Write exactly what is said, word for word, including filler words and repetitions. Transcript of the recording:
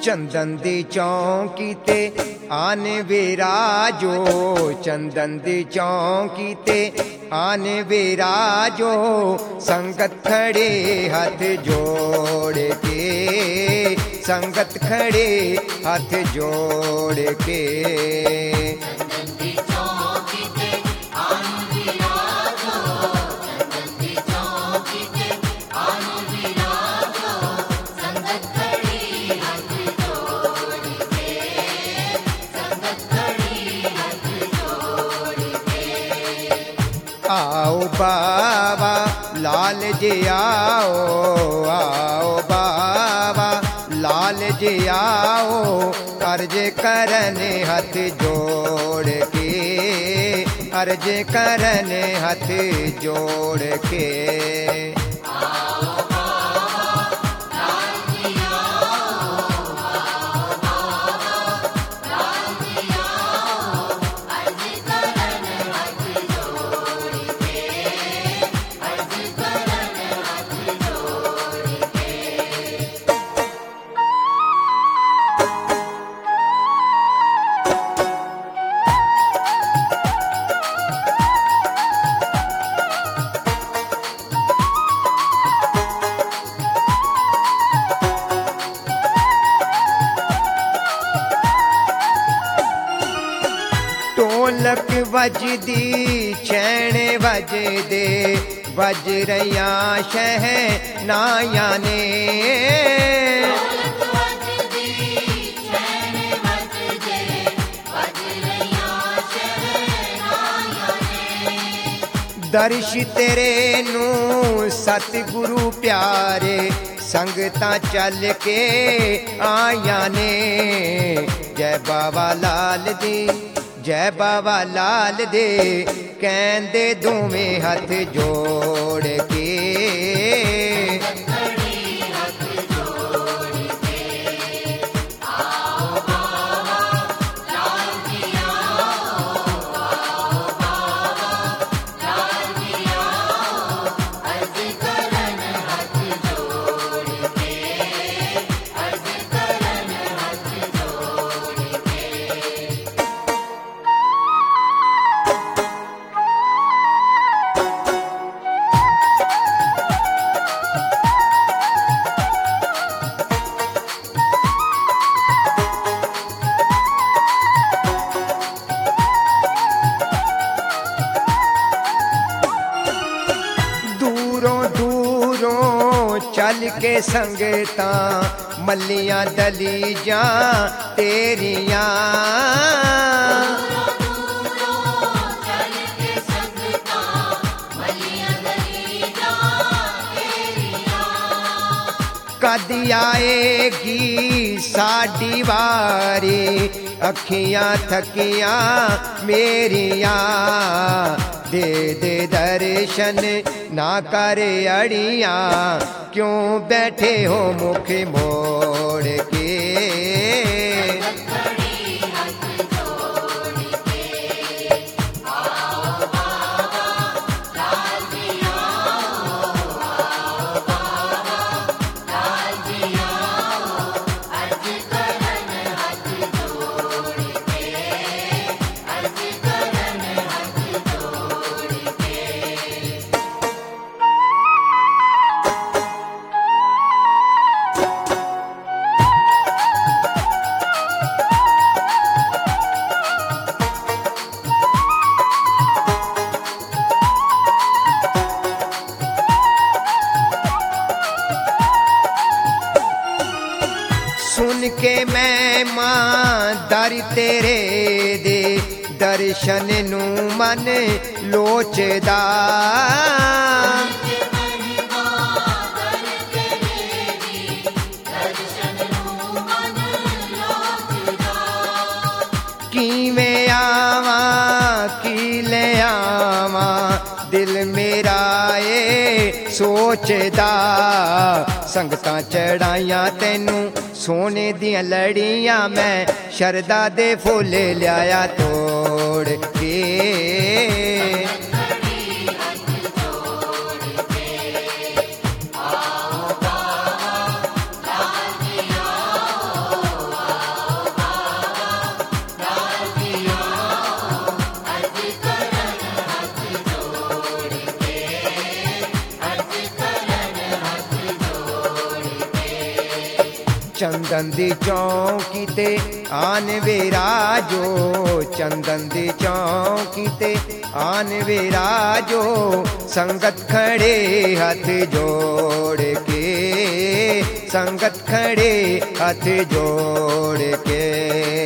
चंदन दी चौकी ते आने विराजो, चंदन दी चौकी ते आने विराजो, संगत खड़े हाथ जोड़ के, संगत खड़े हाथ जोड़ के। आओ बाबा लाल जी आओ, आओ बाबा लाल जी आओ, अर्ज करने हाथ जोड़ के, अर्ज करने हाथ जोड़ के। ढोलक वजदी छैण वजदे, वज रहिया शहनाया ने, दर्श तेरे नू सतगुरु प्यारे, संगतां चल के आया ने। जय बाबा लाल दी, जय बाबा लाल दे, कहंदे दोवें हाथ जोड़ के। चल के संगतां मल्लियां दलीजां तेरियां, कद आएगी साडी वारी, अखियां थकियां मेरियां, दे दे दर्शन ना करे अड़ियां, क्यों बैठे हो मुख मोड़ के। सुन के मैं मां दर तेरे दे, दर्शन नू मन लोचदा, किवें आवां की ले आवां, दिल मेरा ए सोचदा, संगतां चढ़ाइयां तैनू सोने दियां लड़ियां, मैं शरदा दे फुल लियाया तोड़ के। चंदन दी चौकी ते आन विराजो, चंदन दी चौकी ते आन विराजो, संगत खड़े हाथ जोड़ के, संगत खड़े हाथ जोड़ के।